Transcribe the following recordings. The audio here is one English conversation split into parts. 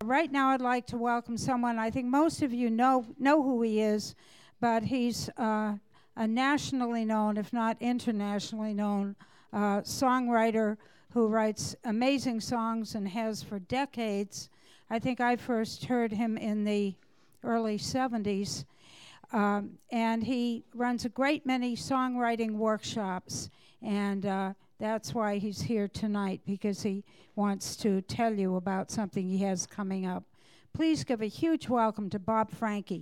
right now I'd like to welcome someone. I think most of you know who he is, but he's a nationally known, if not internationally known, songwriter who writes amazing songs and has for decades. I think I first heard him in the early 70s. And he runs a great many songwriting workshops, and that's why he's here tonight, because he wants to tell you about something he has coming up. Please give a huge welcome to Bob Franke.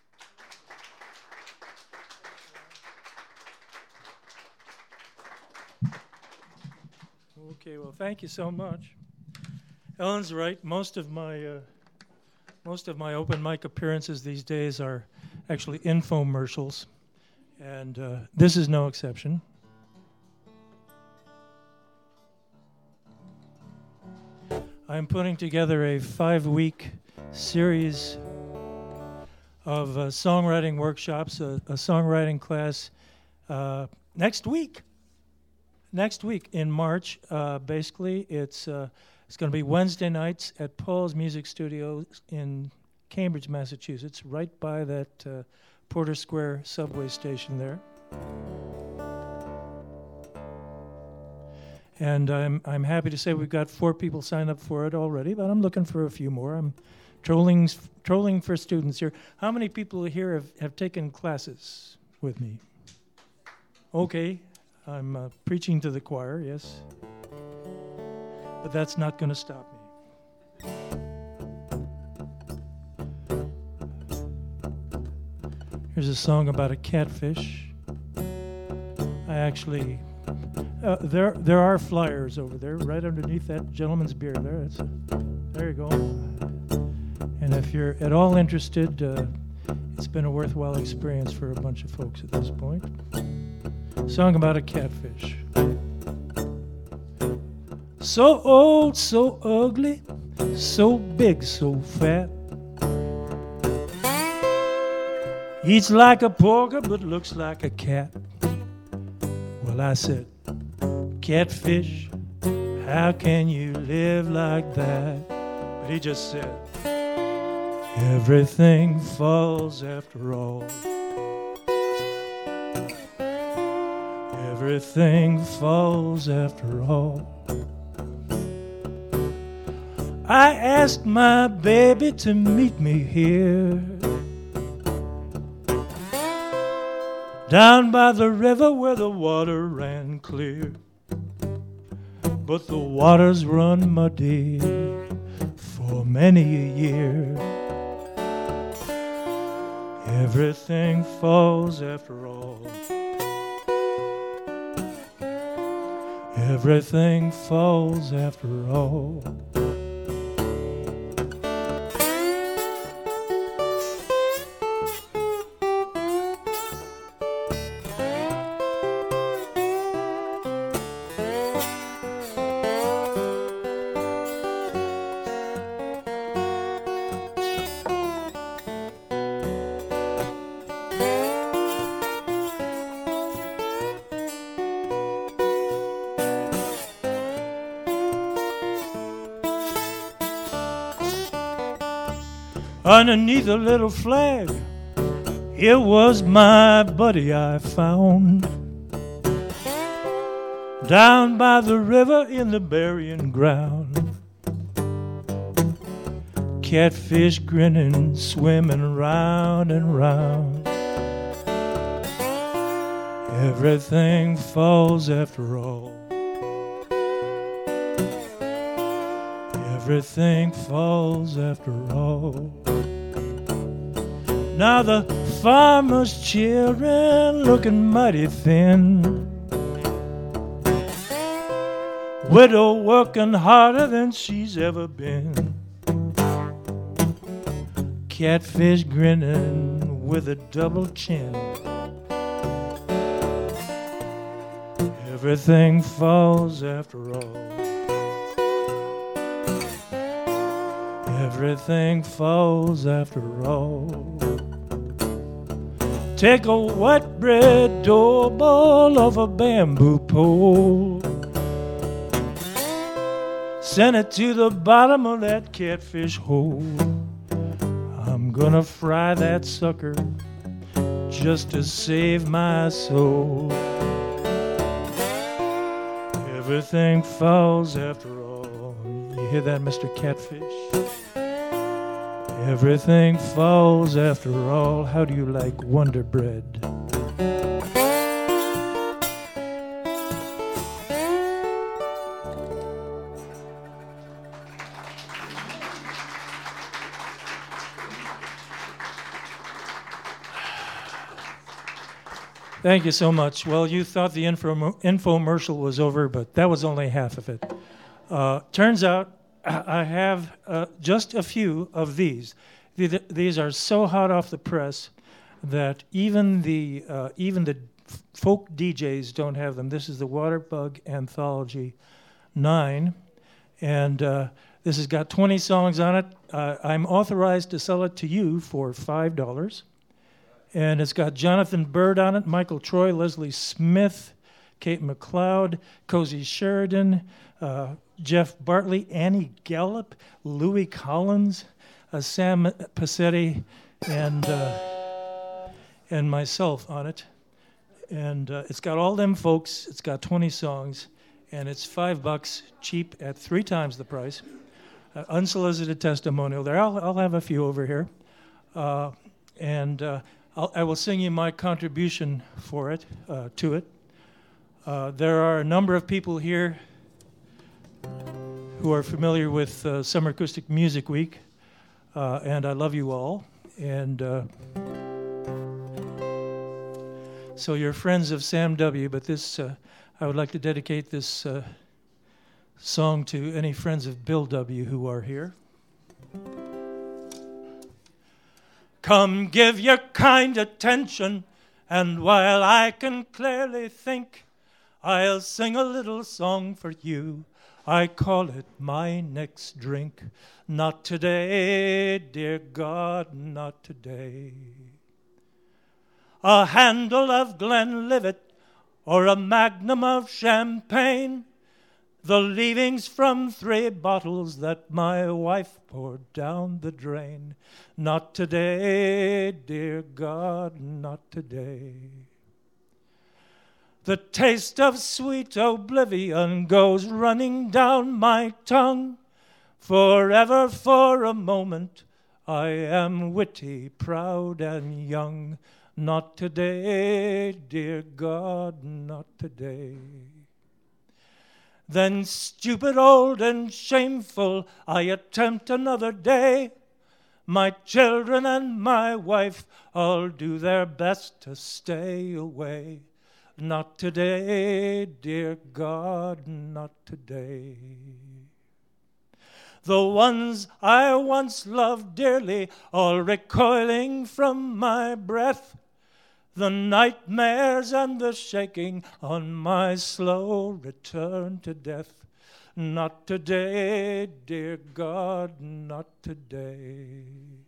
Okay, well, thank you so much. Ellen's right. Most of my open mic appearances these days are actually infomercials, and this is no exception. I'm putting together a 5-week series of songwriting workshops, a songwriting class next week in March. Basically, it's going to be Wednesday nights at Paul's Music Studio in Cambridge, Massachusetts, right by that Porter Square subway station there. And I'm happy to say we've got 4 people signed up for it already, but I'm looking for a few more. I'm trolling for students here. How many people here have taken classes with me? Okay, I'm preaching to the choir, yes. But that's not going to stop me. Here's a song about a catfish. I actually... there are flyers over there, right underneath that gentleman's beer there. There you go. And if you're at all interested, it's been a worthwhile experience for a bunch of folks at this point. Song about a catfish. So old, so ugly, so big, so fat. Eats like a porker, but looks like a cat. Well, I said, catfish, how can you live like that? But he just said, everything falls after all. Everything falls after all. I asked my baby to meet me here, down by the river where the water ran clear. But the waters run muddy for many a year. Everything falls after all. Everything falls after all. Underneath a little flag, it was my buddy I found, down by the river in the burying ground. Catfish grinning, swimming round and round. Everything falls after all. Everything falls after all. Now the farmer's children looking mighty thin, widow working harder than she's ever been. Catfish grinning with a double chin. Everything falls after all. Everything falls after all. Take a wet bread doorbell of a bamboo pole, send it to the bottom of that catfish hole. I'm gonna fry that sucker just to save my soul. Everything falls after all. You hear that, Mr. Catfish? Everything falls after all. How do you like Wonder Bread? Thank you so much. Well, you thought the infomercial was over, but that was only half of it. Turns out I have just a few of these. These are so hot off the press that even the folk DJs don't have them. This is the Waterbug Anthology 9, and this has got 20 songs on it. I'm authorized to sell it to you for $5. And it's got Jonathan Bird on it, Michael Troy, Leslie Smith, Kate McLeod, Cozy Sheridan, Jeff Bartley, Annie Gallup, Louis Collins, Sam Passetti, and myself on it. And it's got all them folks. It's got 20 songs, and it's $5, cheap at 3 times the price. Unsolicited testimonial there. I'll have a few over here, I will sing you my contribution for it, to it. There are a number of people here who are familiar with Summer Acoustic Music Week, and I love you all. And so you're friends of Sam W., but this, I would like to dedicate this song to any friends of Bill W. who are here. Come, give your kind attention, and while I can clearly think, I'll sing a little song for you. I call it my next drink. Not today, dear God, not today. A handle of Glenlivet or a magnum of champagne, the leavings from 3 bottles that my wife poured down the drain. Not today, dear God, not today. The taste of sweet oblivion goes running down my tongue. Forever for a moment I am witty, proud, and young. Not today, dear God, not today. Then stupid, old, and shameful, I attempt another day. My children and my wife all do their best to stay away. Not today, dear God, not today. The ones I once loved dearly, all recoiling from my breath. The nightmares and the shaking on my slow return to death. Not today, dear God, not today.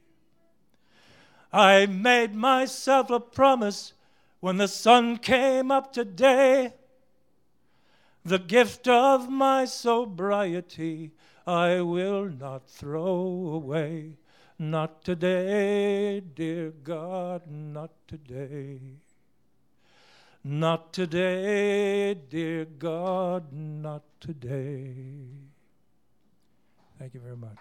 I made myself a promise when the sun came up today. The gift of my sobriety I will not throw away. Not today, dear God, not today. Not today, dear God, not today. Thank you very much.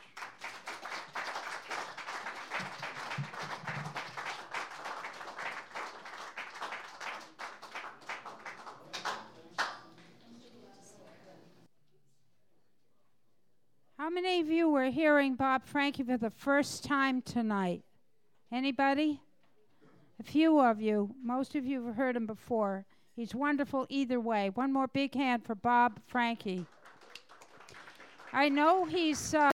How many of you were hearing Bob Franke for the first time tonight? Anybody? A few of you. Most of you have heard him before. He's wonderful either way. One more big hand for Bob Franke. I know he's